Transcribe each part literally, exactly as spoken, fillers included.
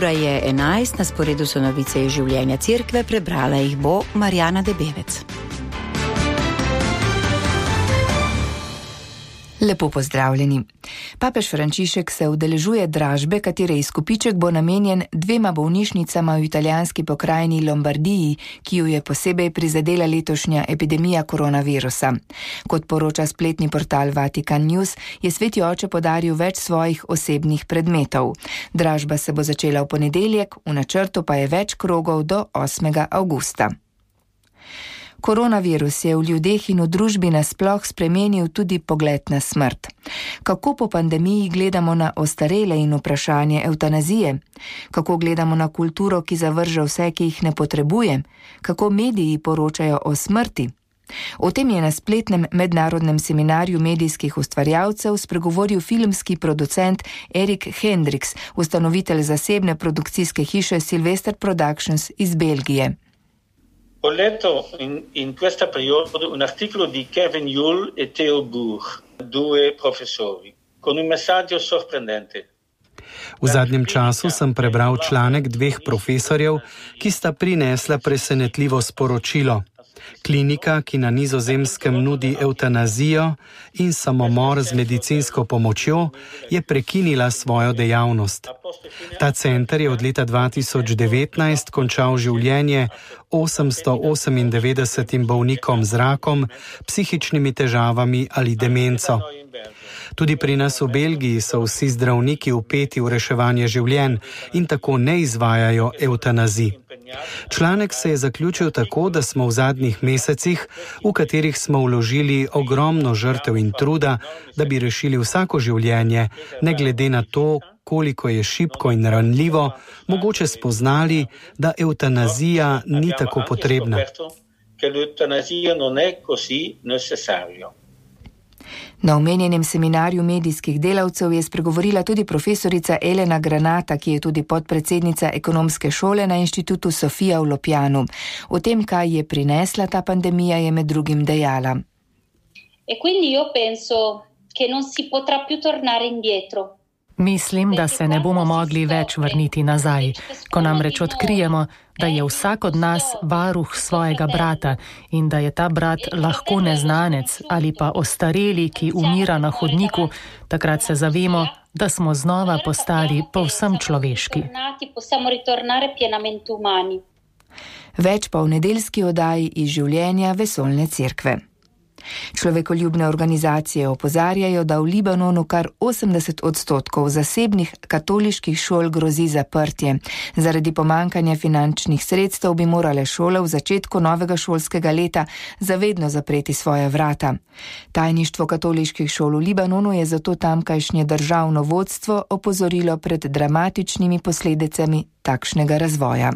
Ura je enajst, na sporedu so novice iz življenja cerkve, prebrala jih bo Marjana Debevec. Lepo pozdravljeni. Papež Frančišek se udeležuje dražbe, katere izkupiček bo namenjen dvema bolnišnicama v italijanski pokrajini Lombardiji, ki jo je posebej prizadela letošnja epidemija koronavirusa. Kot poroča spletni portal Vatikan News, je sveti oče podaril več svojih osebnih predmetov. Dražba se bo začela v ponedeljek, v načrtu pa je več krogov do osmega avgusta. Koronavirus je v ljudeh in v družbi nasploh spremenil tudi pogled na smrt. Kako po pandemiji gledamo na ostarele in vprašanje evtanazije? Kako gledamo na kulturo, ki zavrže vse, ki jih ne potrebuje? Kako mediji poročajo o smrti? O tem je na spletnem mednarodnem seminarju medijskih ustvarjalcev spregovoril filmski producent Erik Hendriks, ustanovitelj zasebne produkcijske hiše Sylvester Productions iz Belgije. Ho letto in, in questo periodo un articolo di Kevin Yule e Theo Boer, due professori, con un messaggio sorprendente. V zadnjem času sem prebral članek dveh profesorjev, ki sta prinesla presenetljivo sporočilo. Klinika, ki na Nizozemskem nudi evtanazijo in samomor z medicinsko pomočjo, je prekinila svojo dejavnost. Ta center je od leta dva tisoč devetnajst končal življenje osemsto osemindevetdesetim bolnikom z rakom, psihičnimi težavami ali demenco. Tudi pri nas v Belgiji so vsi zdravniki vpeti v reševanje življenj in tako ne izvajajo evtanazij. Članek se je zaključil tako, da smo v zadnjih mesecih, v katerih smo vložili ogromno žrtev in truda, da bi rešili vsako življenje, ne glede na to, koliko je šibko in ranljivo, mogoče spoznali, da evtanazija ni tako potrebna. Na omenjenem seminarju medijskih delavcev je spregovorila tudi profesorica Elena Granata, ki je tudi podpredsednica ekonomske šole na inštitutu Sofia v Lopjanu. O tem, kaj je prinesla ta pandemija, je med drugim dejala. E quindi io penso che non si potrà più tornare indietro. Mislim, da se ne bomo mogli več vrniti nazaj, ko namreč odkrijemo, da je vsak od nas varuh svojega brata in da je ta brat lahko neznanec ali pa ostareli, ki umira na hodniku, takrat se zavemo, da smo znova postali povsem človeški. Več pa v nedeljski oddaji iz življenja Vesoljne cerkve. Človekoljubne organizacije opozarjajo, da v Libanonu kar osemdeset odstotkov zasebnih katoliških šol grozi zaprtje. Zaradi pomankanja finančnih sredstev bi morale šole v začetku novega šolskega leta zavedno zapreti svoja vrata. Tajništvo katoliških šol v Libanonu je zato tamkajšnje državno vodstvo opozorilo pred dramatičnimi posledicami takšnega razvoja.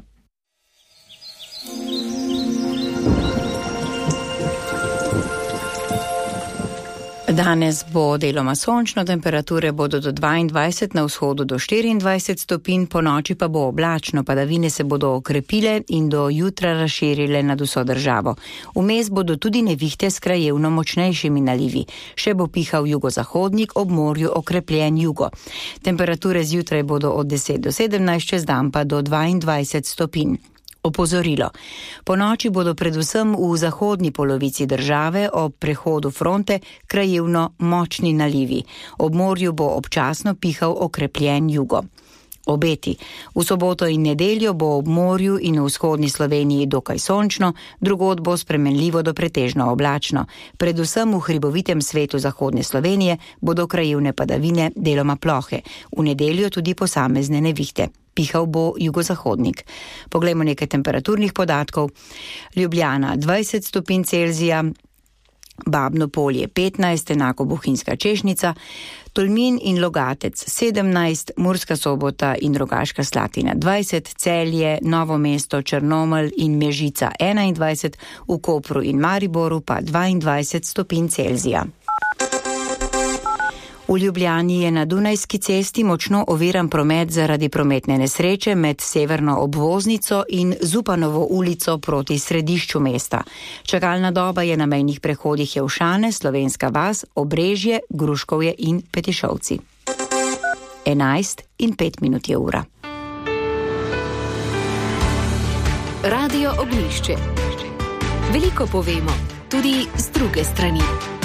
Danes bo deloma sončno, temperature bodo do dvaindvajset, na vzhodu do štiriindvajset stopinj, po noči pa bo oblačno, padavine se bodo okrepile in do jutra razširile nad vso državo. Vmes bodo tudi nevihte s krajevno močnejšimi nalivi. Še bo pihal jugozahodnik, ob morju okrepljen jugo. Temperature zjutraj bodo od deset do sedemnajst, čez dan pa do dvaindvajset stopinj. Opozorilo. Po noči bodo predvsem v zahodni polovici države ob prehodu fronte krajevno močni nalivi. Ob morju bo občasno pihal okrepljen jugo. Obeti. V soboto in nedeljo bo ob morju in v vzhodni Sloveniji dokaj sončno, drugod bo spremenljivo do pretežno oblačno. Predvsem v hribovitem svetu zahodne Slovenije bodo krajevne padavine deloma plohe. V nedeljo tudi posamezne nevihte. Pihal bo jugozahodnik. Poglejmo nekaj temperaturnih podatkov. Ljubljana dvajset stopinj Celzija, Babno Polje petnajst, enako Bohinjska Češnica, Tolmin in Logatec sedemnajst, Murska Sobota in Rogaška Slatina dvajset, Celje, Novo mesto, Črnomelj in Mežica enaindvajset, v Kopru in Mariboru pa dvaindvajset stopinj Celzija. V Ljubljani je na Dunajski cesti močno oviran promet zaradi prometne nesreče med severno obvoznico in Zupanovo ulico proti središču mesta. Čakalna doba je na mejnih prehodih Jelšane, Slovenska vas, Obrežje, Gruškovje in Petišovci. enajst in pet minut je ura. Radio Ognjišče. Veliko povemo, tudi z druge strani.